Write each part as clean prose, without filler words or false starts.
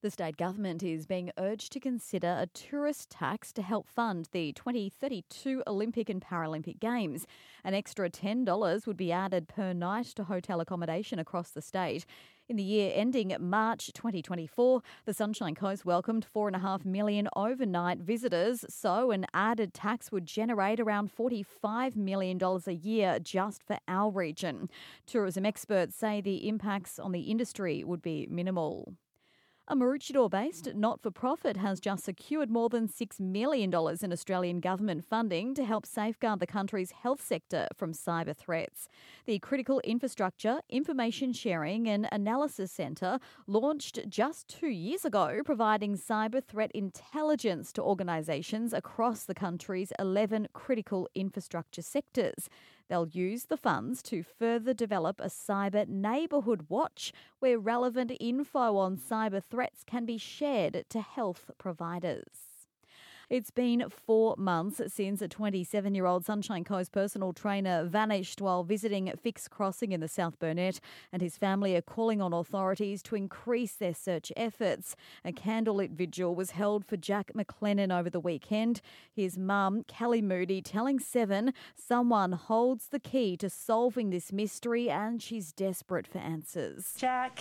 The state government is being urged to consider a tourist tax to help fund the 2032 Olympic and Paralympic Games. An extra $10 would be added per night to hotel accommodation across the state. In the year ending March 2024, the Sunshine Coast welcomed 4.5 million overnight visitors, so an added tax would generate around $45 million a year just for our region. Tourism experts say the impacts on the industry would be minimal. A Maroochydore-based not-for-profit has just secured more than $6 million in Australian government funding to help safeguard the country's health sector from cyber threats. The Critical Infrastructure, Information Sharing and Analysis Centre launched just 2 years ago, providing cyber threat intelligence to organisations across the country's 11 critical infrastructure sectors. They'll use the funds to further develop a cyber neighbourhood watch where relevant info on cyber threats can be shared to health providers. It's been 4 months since a 27-year-old Sunshine Coast personal trainer vanished while visiting Fix Crossing in the South Burnett, and his family are calling on authorities to increase their search efforts. A candlelit vigil was held for Jack McLennan over the weekend. His mum, Kelly Moody, telling Seven someone holds the key to solving this mystery and she's desperate for answers. Jack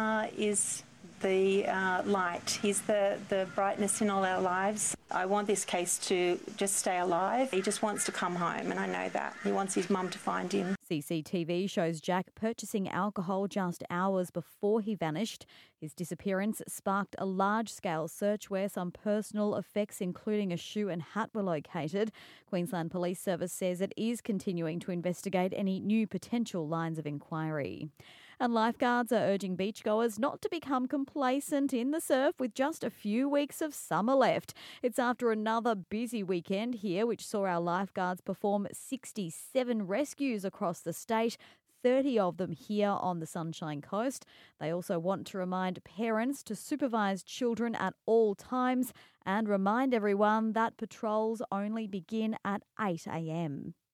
is the light. He's the brightness in all our lives. I want this case to just stay alive. He just wants to come home, and I know that. He wants his mum to find him. CCTV shows Jack purchasing alcohol just hours before he vanished. His disappearance sparked a large-scale search where some personal effects, including a shoe and hat, were located. Queensland Police Service says it is continuing to investigate any new potential lines of inquiry. And lifeguards are urging beachgoers not to become complacent in the surf with just a few weeks of summer left. It's after another busy weekend here, which saw our lifeguards perform 67 rescues across the state, 30 of them here on the Sunshine Coast. They also want to remind parents to supervise children at all times and remind everyone that patrols only begin at 8 a.m.